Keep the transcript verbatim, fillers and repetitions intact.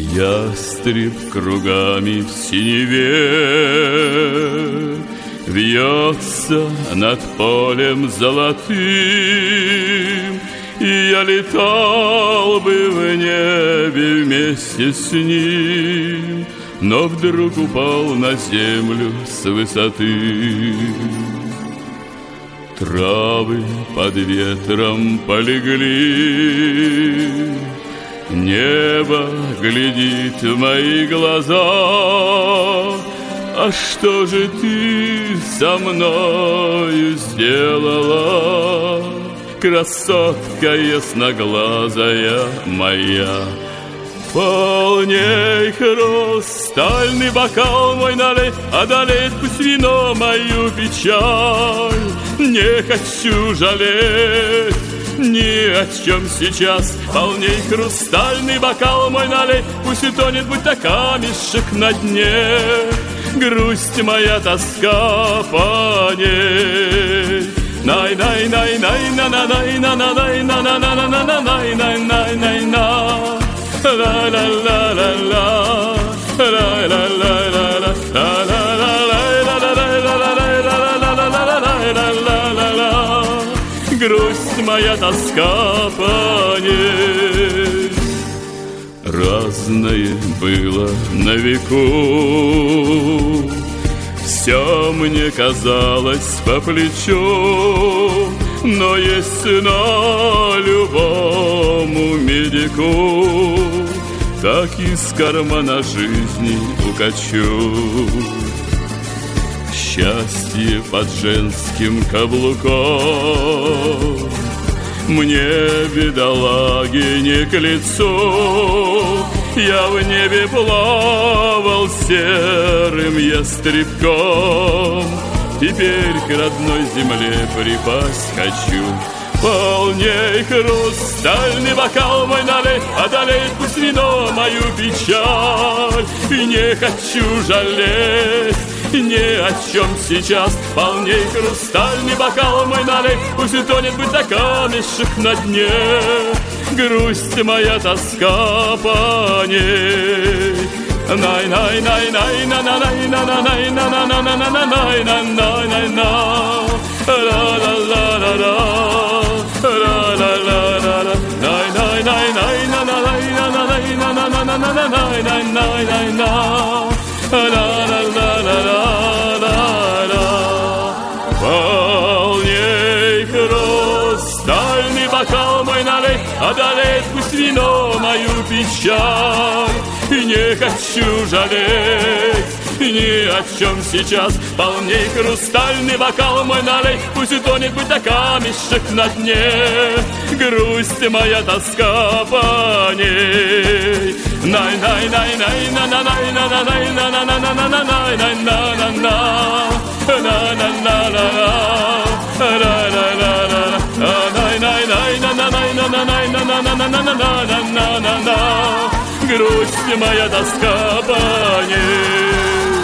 Ястреб кругами в синеве вьется над полем золотым, и я летал бы в небе вместе с ним, но вдруг упал на землю с высоты. Травы под ветром полегли, небо глядит в мои глаза. А что же ты со мною сделала, красотка ясноглазая моя? Полней хрустальный бокал мой налей, одолеть пусть вино мою печаль. Не хочу жалеть ни о чем сейчас. Полней хрустальный бокал мой налей, пусть и тонет, будь то камешек на дне. Грусть моя, тоска по ней. Най най най най на на най на на най на на на на на на най най най най на ла ла ла ла ла ла ла ла ла ла. Грусть моя, тоска по ней. Разное было на веку, все мне казалось по плечу, но есть цена любому медику, так из кармана жизни укачу. Счастье под женским каблуком мне, бедолаге, не к лицу. Я в небе плавал серым ястребком, теперь к родной земле припасть хочу. Полней хрустальный бокал мой налей, одолеть пусть вино мою печаль. И не хочу жалеть ни о чем сейчас. Полней хрустальный бокал мой налей, пусть и тонет, будь то камешек на дне. Грусть моя, тоска по ней. Най най най най на на най на на най на на на на на на най на на най на ла ла ла ла ла ла ла ла ла най най най най на на най на на най на на на на на най най най най на ла ла ла ла ла ла. Полней хрустальный бокал мой налей, одолеть пусть вино мою печаль. И не хочу жалеть ни о чем сейчас. Полней хрустальный бокал мой налей, пусть и тонет, будь то камешек на дне. Грусть моя, тоска по ней. Най най най най на на най на на най на на на на на на най най на на на на на на на ла ла ла ла най най най на на най на на най на на на на на на на на на. Грусть моя, тоска по ней.